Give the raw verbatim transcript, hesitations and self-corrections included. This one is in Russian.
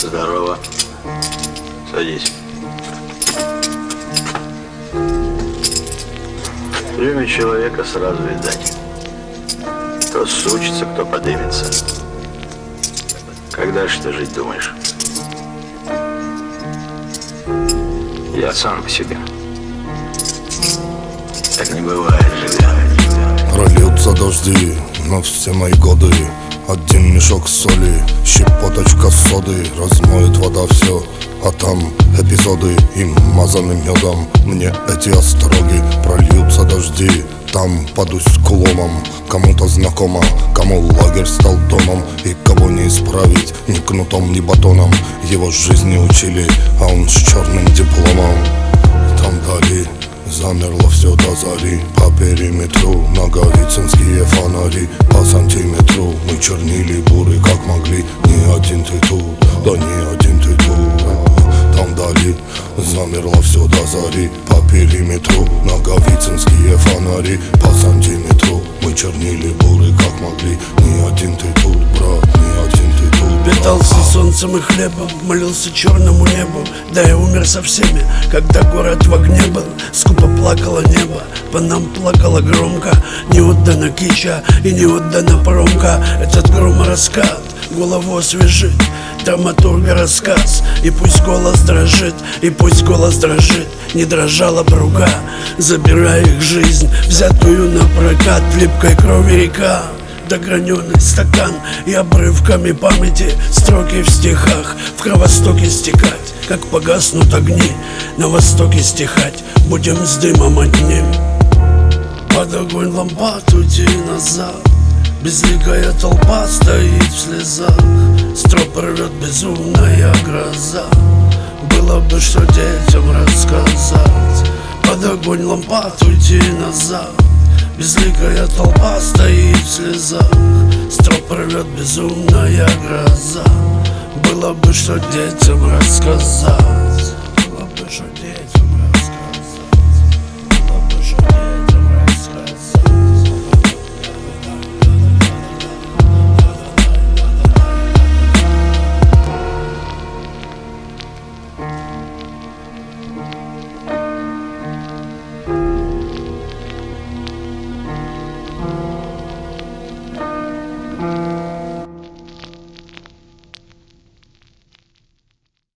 Здорово. Садись. В приеме человека сразу видать. Кто сучится, кто подымется. Когда же ты жить думаешь? Я сам по себе. Так не бывает, живя. Прольются дожди на все мои годы. Один мешок соли, щепоточка соды. Размоет вода все, а там эпизоды. И мазанным медом мне эти остроги. Прольются дожди, там падусь куломом. Кому-то знакомо, кому лагерь стал домом. И кого не исправить ни кнутом, ни батоном. Его жизни учили, а он с черным дипломом. Там вдали замерло все до зари. По периметру наговицинские фонари. По сантиметру мы чернили буры как могли. Не один ты тут, да не один ты тут. Там вдали замерло все до зари. По периметру наговицинские фонари. По сантиметру мы чернили буры как могли. Не один ты тут, брат, не один ты тут. Питался солнцем и хлебом, молился черному небу. Да я умер со всеми, когда город в огне был. Скупо плакало небо, по нам плакало громко. Не отдана кича и не отдана промка. Этот громораскат голову освежит, драматурга рассказ. И пусть голос дрожит, и пусть голос дрожит. Не дрожала б рука, забирая их жизнь, взятую на прокат. В липкой крови река, дограненный стакан и обрывками памяти. Строки в стихах в кровостоке стекать. Как погаснут огни, на востоке стихать. Будем с дымом одним. Под огонь лампад уйти назад. Безликая толпа стоит в слезах. Строп рвет безумная гроза. Было бы что детям рассказать. Под огонь лампад уйти назад. Безликая толпа стоит в слезах. Строп рвет безумная гроза. Было бы что детям рассказать.